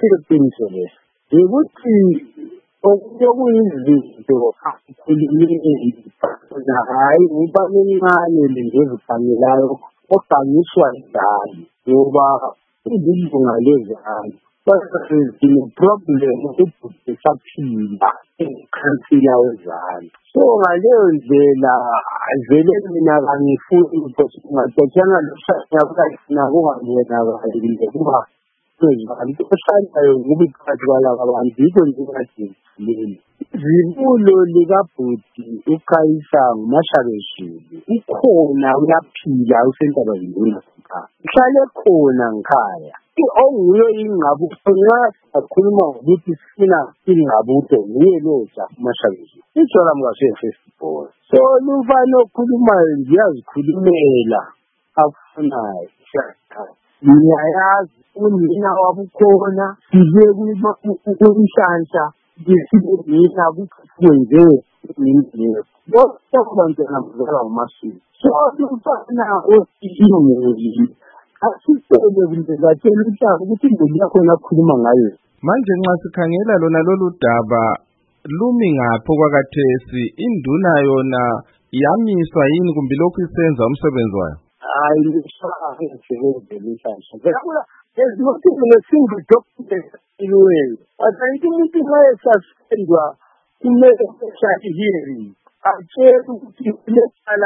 iqiniso le ukuthi okuyizinto akhulumile hayi ngoba mincane le ngezifanelayo ogangiswa ingane ngoba izilunga lezingane problem ukuthi saphila ekhaya wezane so ngaleyo ndlela vele mina kangifuni ukuthi kungathethana losanyakufuna kungayenakali kuba abantu osandayo ngoba iphakathi kwalaba bantu yikho nje engadingi zibulo likabhuti uKhayisa nguMashabeshile ukhona uyaphila usentaba zinduna uhlale khona ngikhaya onguyo ingqabuso nxa akhuluma ukuthi sifuna ingqabuso nguye loja uMashabeshile ijola mngase-festival so lumfana okhulumayo ngiyazikhulumela afunayo ngiyayazi unina wabukhona size kumhlanhla ngesibonina kwenze indlela bonke abantwana bazalwa nguMashini so lumfana osiyimuli asisele kunzekatshela umhlaba ukuthi imboni yakhona akhuluma ngayo manje nxa sikhangela lona lolu daba lumi ngapho kwakathesi induna yona yamiswa yini kumbe lokhu isenza umsebenzi wayo hayi ngisebenze lenhlanhla there's nothing in a single document anywhere but I think umuntu mayesasendwa kumele eshaya hearing atshela ukuthi ulecala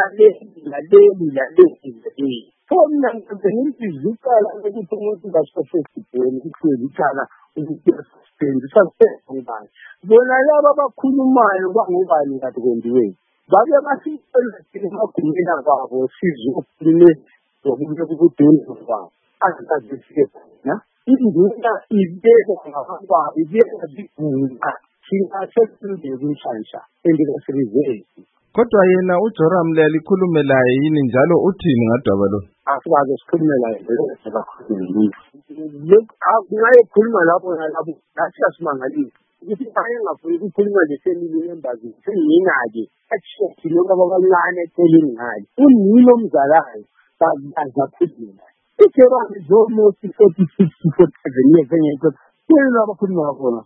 laleli Fomna ngizizikala ukuthi umuntu basofesibheni kuhlezikala ukuthi sasengubani bona laba abakhulumayo bangubani kanti kwendiwe babe basicela emagumeni kwabo sizokhulume ngokuthi kubudeni kwabo azazifike na induna ibeke ngapha ibeke zigunga singasebenze kunhlanhla endikasebenzisi kodwa yena uJoram le alikhulume laye yini njalo uthini ngadaba lo asikaze sikhulume laye ngayekhuluma lapho nalapho nathi asimangalile ukuthi ayengafuni ukukhuluma nje-family members sengiyina-ke athi lokhu ababancane eceleni ngayo unini omzalayo kazakhuluma iJoram is almost 46 to 47 years engekho abakhuluma khona